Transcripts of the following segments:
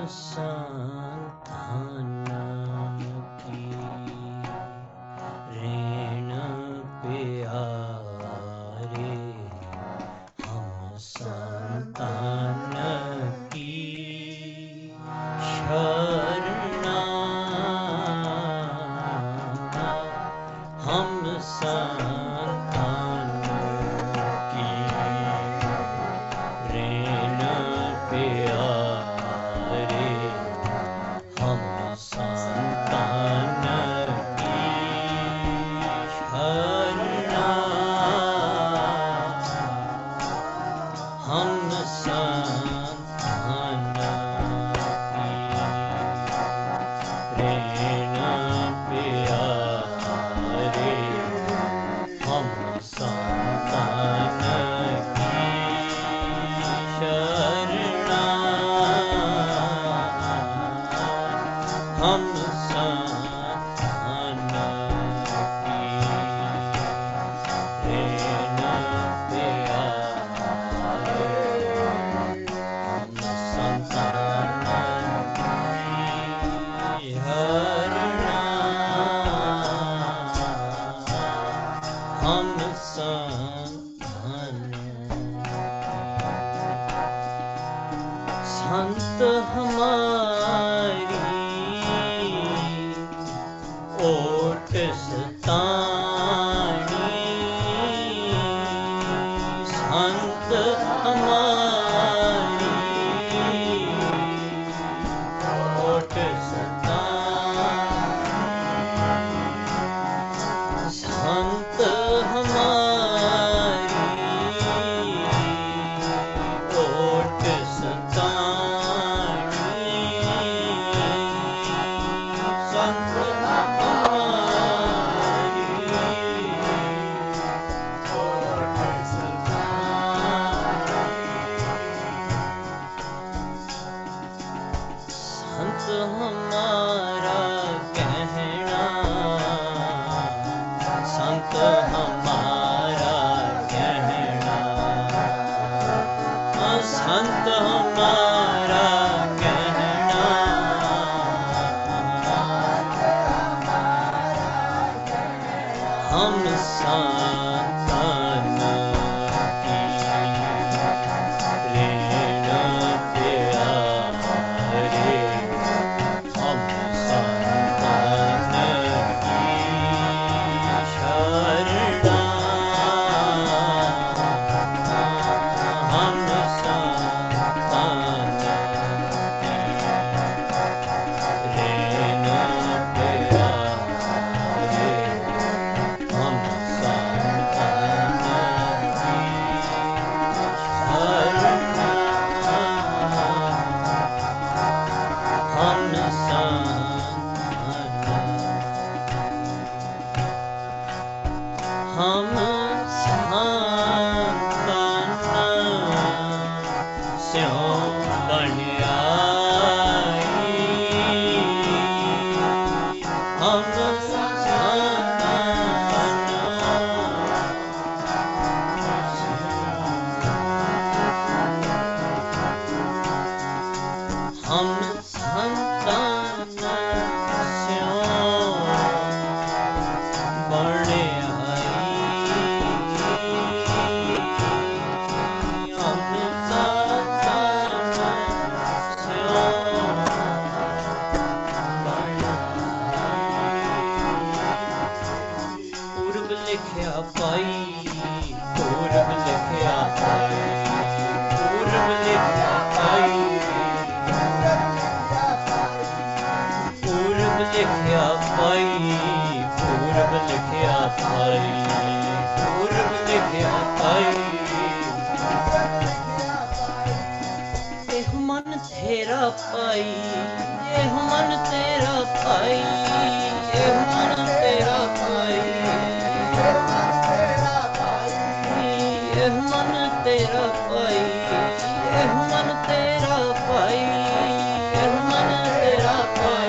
संताना की ऋण प्यारे, हम संतान की शरणा, हम संतान की ऋण प्यारे, हम संतान की शरणा, हम संतान की ऋण प्यारे, हम संतान की शरणा, हम संतान की ऋण प्यारे, हम संतान की शरणा, हम संतान। संत हमारी ओट सतानी, संत हमारी ओट सतानी, संत हमारी ओट सतानी, संत हमारी ओट सतानी, संत हमारा कहना, संत हमारा कहना, संत हमारा कहना, हम संतान की ऋण प्यारे, हम संतान की शरणा, हम संतान की ऋण प्यारे, हम संतान की शरणा, हम संतान, हम संतान स्यों बन आई, हम संतान हम संतान स्यों बन आई, हम संतान स्यों बन आई। पूर्व लिखिਆ पाई, पूर्व लिखਿਆ पाई, पूर्व लिखਿਆ पाई, पूर्व लिखਿਆ पाई, पूर्व लिखਿਆ पाई, पूर्व लिखਿਆ पाई, एह मन तेरा पाई, एह मन तेरा पाई, एह मन तेरा पाई, एह मन तेरा पाई, एह मन तेरा पाई, एह मन तेरा पाई,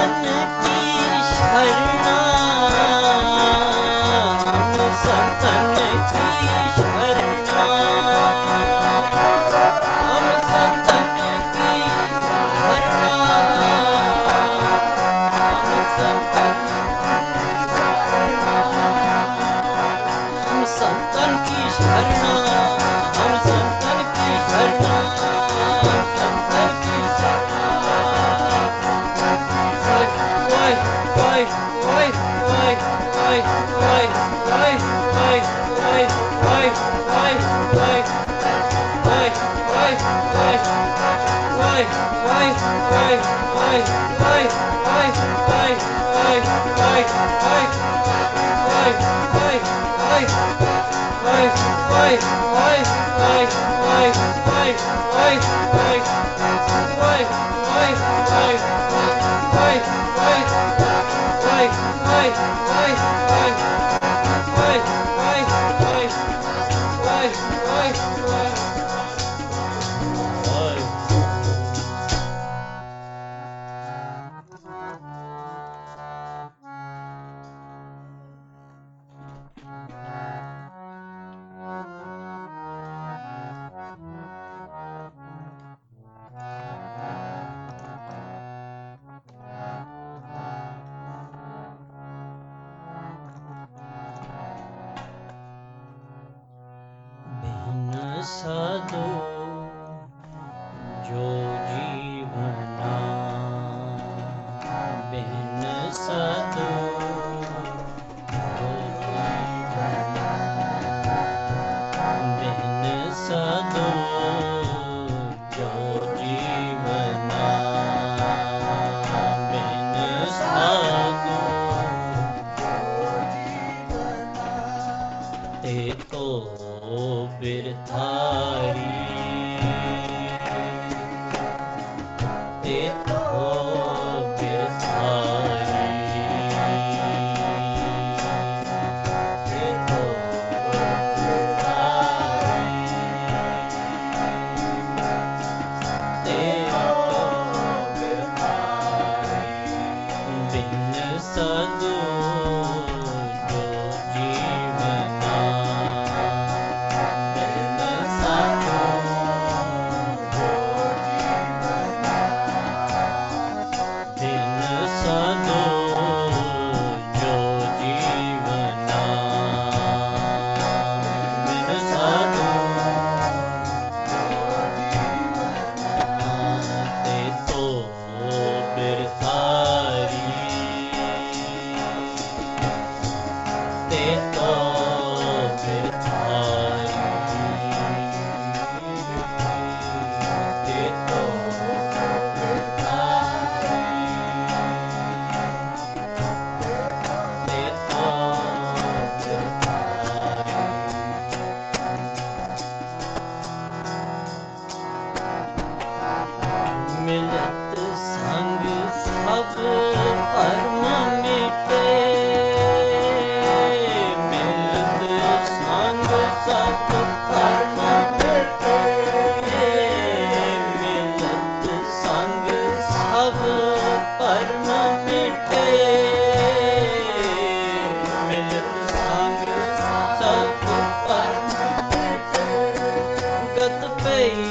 साधो जो जीवना बिन साधो जो जीवना बिन साधो जो जीवना बिन साधो ते तो बिरथारी ते तो बिरथारी ते तो बिरथारी ते तो बिरथारी बिन साधु मिलत संग सब परम मिटे मिलत संग सब परम मिटे मिलत संग सब परम मिटे मिलत संग सब परम मिटे गत पई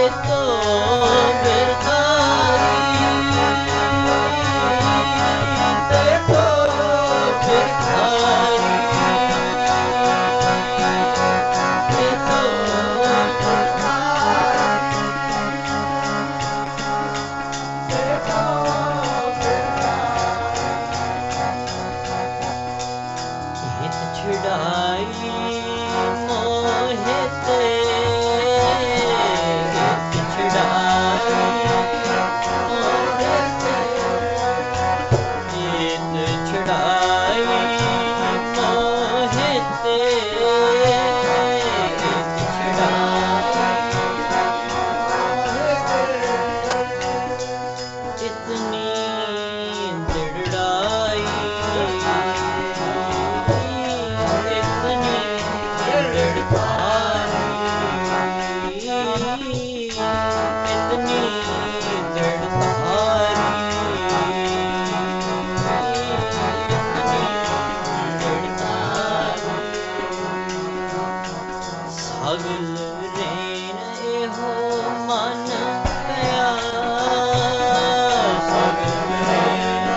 तो बिरथारी देखो बिरथारी देखो हित छुड़ाई मोहे से हित छुड़ाई मोहे से हित छुड़ाई मोहे से हित छुड़ाई इतनी दृढ़ाई इतनी दृढ़तारी इतनी दृढ़तारी इतनी दृढ़तारी सगल रेन एहो मन गया सगल रेन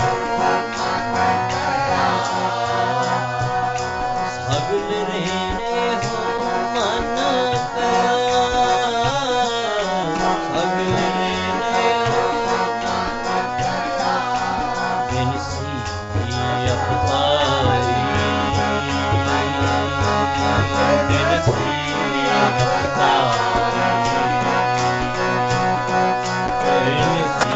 सगल रेन एहो मन गया सगल रेन एहो बिनसी अवतारी बिनसी अवतारी बिनसी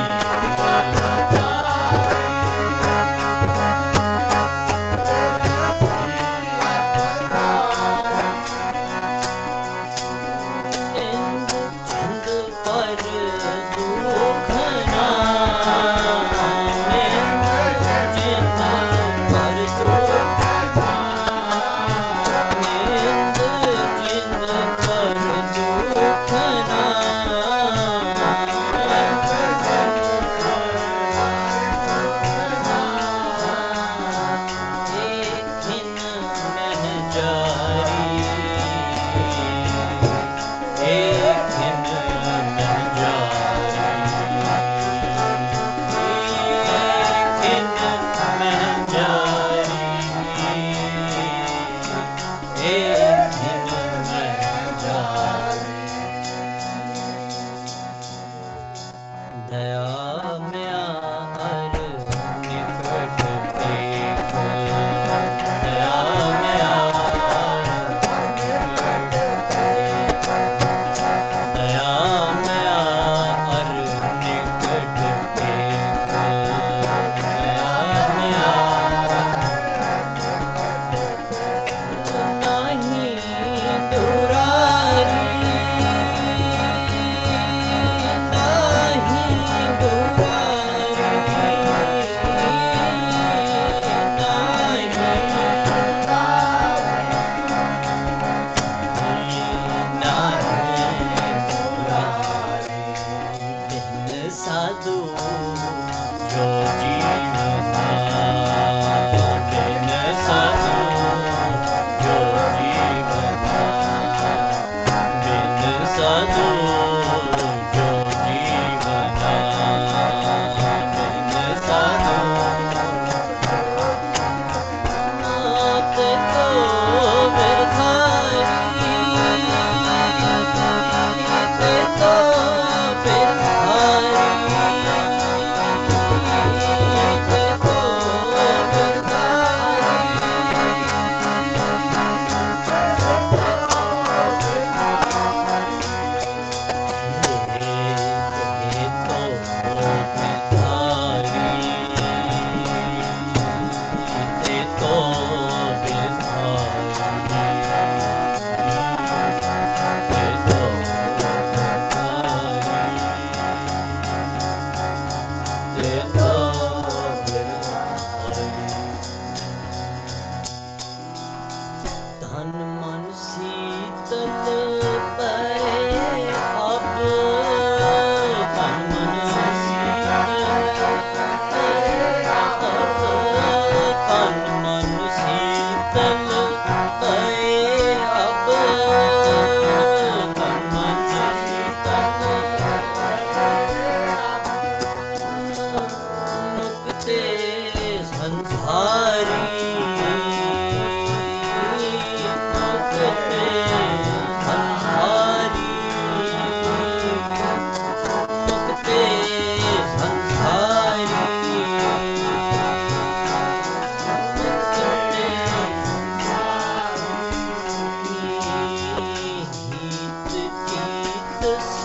इंद चंद पर दुखना इंद चंद पर दुखना इंद चंद पर दुखना एक मन जारी एक मन जारी एक मन जारी एक मन जारी दया म्या हर निकट देख दया म्या दया म्या हर निकट देख दया म्या नहीं दुरारी नहीं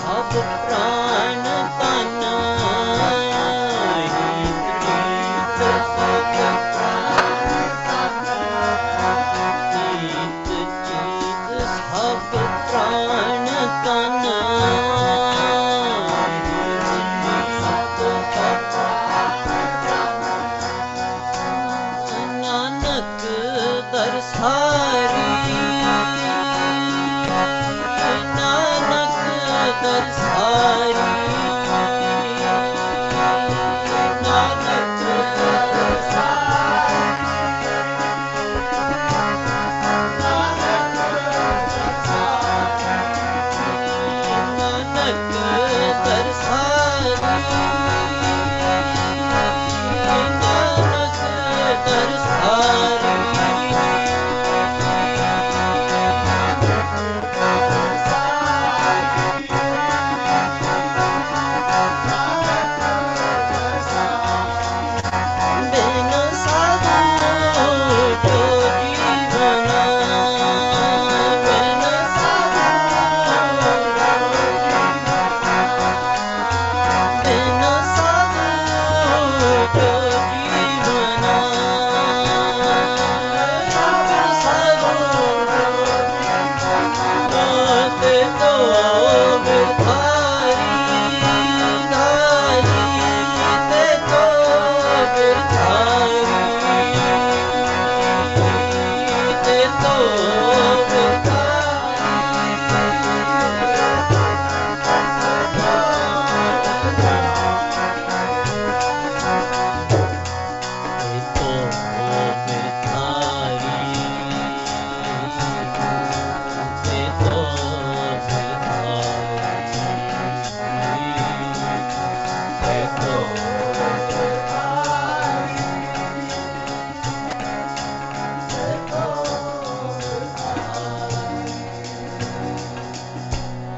ਸਭ ਪ੍ਰਾਨ ਤਨ ਹੀਤ ਰੀਤ ਸਭ ਹੀਤ ਚੀਤ ਸਭ ਪ੍ਰਾਨ ਤਨ ਨਾਨਕ ਦਰਸਾਰੀ ਨਾਨਕ ਦਰਸਾਰੀ ਨਾਨਕ ਨਾਨਕ ਦਰਸਾਰੀ